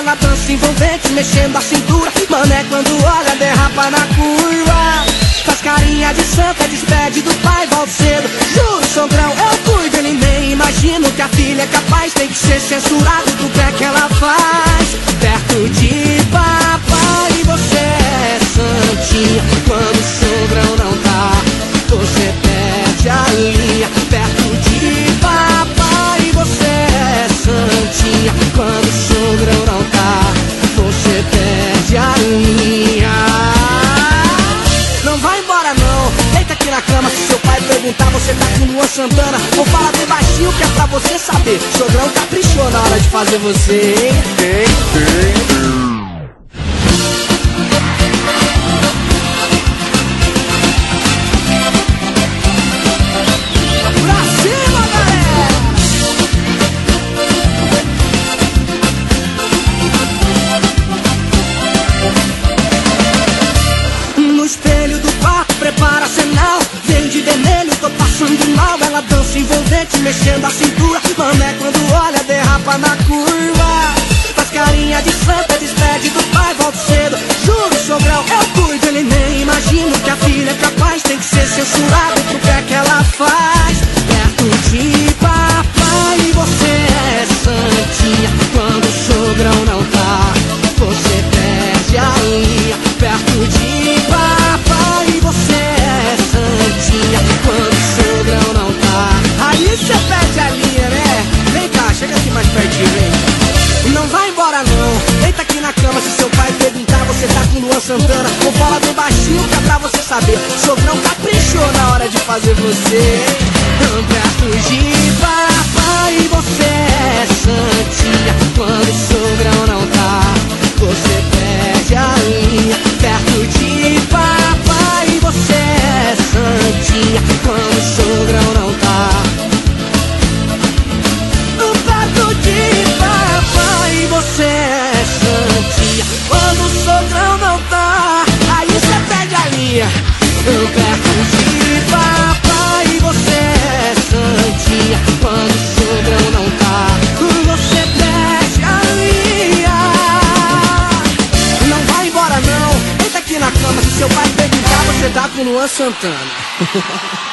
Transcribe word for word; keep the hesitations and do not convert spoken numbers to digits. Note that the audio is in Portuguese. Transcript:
ela dança envolvente, mexendo a cintura. Mané quando olha, derrapa na curva. Faz carinha de santa, despede do pai, volta cedo. Juro, sogrão, eu cuido, ele nem imagino que a filha é capaz. Tem que ser censurado do que é que ela faz. Perto de papai, você é santinha. Quando o sogrão não tá, você perde a linha. Perto de papai, você é santinha. Quando o sogrão não tá, você perde a linha. Não vai embora não, deita aqui na cama. Se seu pai perguntar, você tá com Luan Santana. Vou falar bem baixinho que é pra você saber. Sogrão caprichou na hora de fazer você, hein? Ei, ei, ei. Ela dança envolvente, mexendo a cintura. Mané quando olha, derrapa na curva. Faz carinha de santa, despede do pai, volta cedo. Juro, sogrão, eu cuido, ele nem imagino que a filha é capaz. Tem que ser censurado pro que é que ela faz. Perto de papai, você é santinha. Quando o sogrão não tá, você perde a linha. Perto de papai, você é santinha. Quando o sogrão não tá, aí cê perde a linha, né? Vem cá, chega aqui mais pertinho, vem. Não vai embora não, deita aqui na cama. Se seu pai perguntar, você tá com Luan Santana. Vou falar bem baixinho que é pra você saber. Sogrão caprichou na hora de fazer você. Perto de papai, você é santinha. Quando o sogrão não tá, você perde a linha. Perto de papai, você é santinha. Quando o sogrão não tá, perto de papai, você é santinha. Quando o sogrão não tá, aí você perde a linha. Perto de papai, você é santinha. Quando o sogrão não tá, você perde a linha. Não vai embora não, deita aqui na cama. Se seu pai perguntar, você tá com Luan Santana.